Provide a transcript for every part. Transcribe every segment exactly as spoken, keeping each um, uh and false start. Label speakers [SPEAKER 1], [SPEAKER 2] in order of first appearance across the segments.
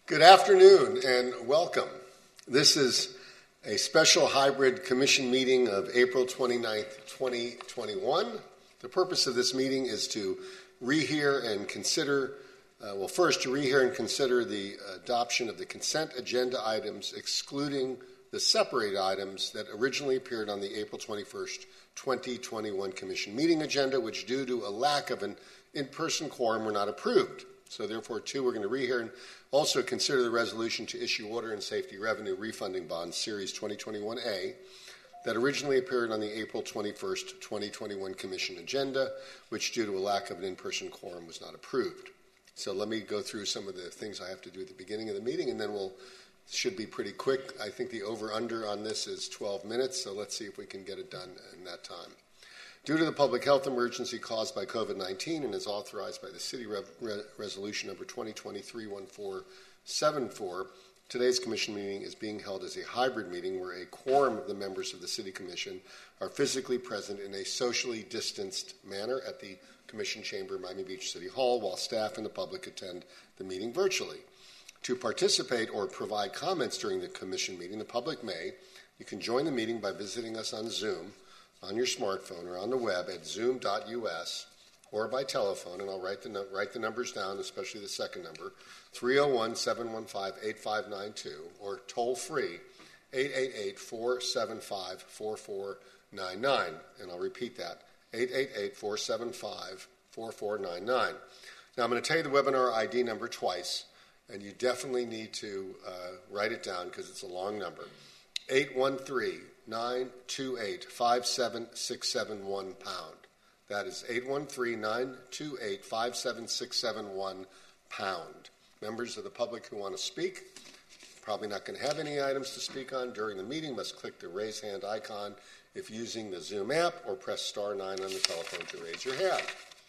[SPEAKER 1] Good afternoon and welcome. This is a special hybrid commission meeting of April twenty-ninth, twenty twenty-one. The purpose of this meeting is to rehear and consider, uh, well, first to rehear and consider the adoption of the consent agenda items, excluding the separate items that originally appeared on the April twenty-first, twenty twenty-one commission meeting agenda, which due to a lack of an in-person quorum were not approved. So therefore, two, we're going to rehear and also consider the resolution to issue water and safety revenue refunding bonds, Series twenty twenty-one A, that originally appeared on the April twenty-first, twenty twenty-one Commission agenda, which due to a lack of an in-person quorum was not approved. So let me go through some of the things I have to do at the beginning of the meeting, and then we'll should be pretty quick. I think the over-under on this is twelve minutes, so let's see if we can get it done in that time. Due to the public health emergency caused by COVID nineteen and as authorized by the City Re- Re- Resolution number twenty twenty-three dash fourteen seventy-four, today's Commission meeting is being held as a hybrid meeting where a quorum of the members of the City Commission are physically present in a socially distanced manner at the Commission Chamber, Miami Beach City Hall, while staff and the public attend the meeting virtually. To participate or provide comments during the Commission meeting, the public may. You can join the meeting by visiting us on Zoom, on your smartphone, or on the web at zoom dot U S, or by telephone, and I'll write the, write the numbers down, especially the second number, three oh one, seven one five, eight five nine two, or toll-free, eight eight eight, four seven five, four four nine nine, and I'll repeat that, eight eight eight, four seven five, four four nine nine. Now, I'm going to tell you the webinar I D number twice, and you definitely need to uh, write it down because it's a long number, eight one three, nine two eight, five seven six seven one pound. That is eight one three, nine two eight, five seven six seven one pound. Members of the public who want to speak, probably not going to have any items to speak on during the meeting, must click the raise hand icon if using the Zoom app, or press star nine on the telephone to raise your hand.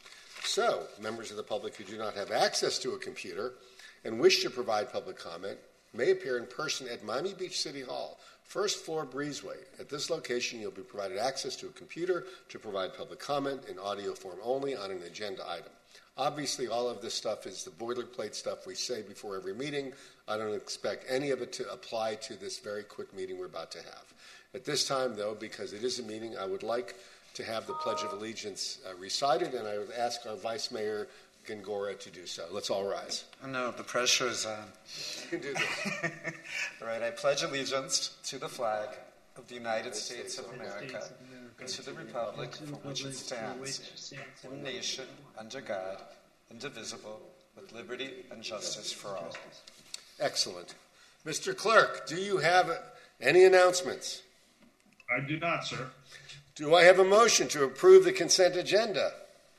[SPEAKER 1] So, members of the public who do not have access to a computer and wish to provide public comment may appear in person at Miami Beach City Hall, first floor Breezeway. At this location, you'll be provided access to a computer to provide public comment in audio form only on an agenda item. Obviously, all of this stuff is the boilerplate stuff we say before every meeting. I don't expect any of it to apply to this very quick meeting we're about to have. At this time, though, because it is a meeting, I would like to have the Pledge of Allegiance uh, recited, and I would ask our Vice Mayor Gongora to do so. Let's all rise.
[SPEAKER 2] I know, the pressure is on.
[SPEAKER 1] You can do this.
[SPEAKER 2] All right, I pledge allegiance to the flag of the United States of America and to the republic for which it stands, one nation, under God, indivisible, with liberty and justice for all.
[SPEAKER 1] Excellent. Mister Clerk, do you have any announcements?
[SPEAKER 3] I do not, sir.
[SPEAKER 1] Do I have a motion to approve the consent agenda?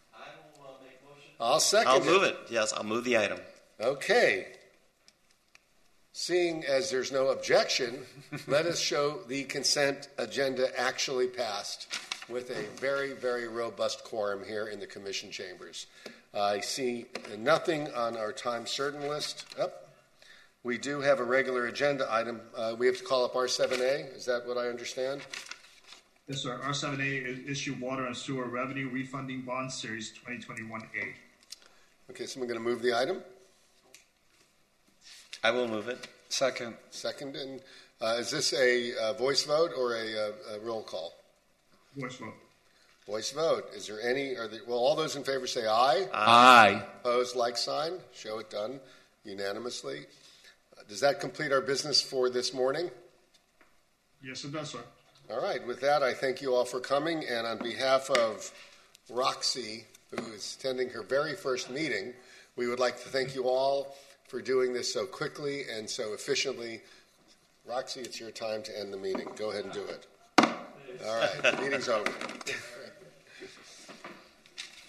[SPEAKER 1] I'll second
[SPEAKER 4] I'll
[SPEAKER 1] it.
[SPEAKER 4] move it. Yes, I'll move the item.
[SPEAKER 1] Okay. Seeing as there's no objection, let us show the consent agenda actually passed with a very, very robust quorum here in the Commission chambers. Uh, I see nothing on our time certain list. Oh, we do have a regular agenda item. Uh, we have to call up R seven A. Is that what I understand?
[SPEAKER 3] Yes, sir. R seven A is issue water and sewer revenue refunding bonds, Series twenty twenty-one A.
[SPEAKER 1] Okay, someone going to move the item?
[SPEAKER 4] I will move it.
[SPEAKER 2] Second.
[SPEAKER 1] Second. And uh, is this a uh, voice vote or a, a, a roll call?
[SPEAKER 3] Voice vote.
[SPEAKER 1] Voice vote. Is there any, are there, well, all those in favor say aye.
[SPEAKER 4] Aye.
[SPEAKER 1] Opposed, like sign. Show it done unanimously. Uh, does that complete our business for this morning?
[SPEAKER 3] Yes, it does, sir.
[SPEAKER 1] All right. With that, I thank you all for coming. And on behalf of Roxy, who is attending her very first meeting, we would like to thank you all for doing this so quickly and so efficiently. Roxy, it's your time to end the meeting. Go ahead and do it. All right. The meeting's over.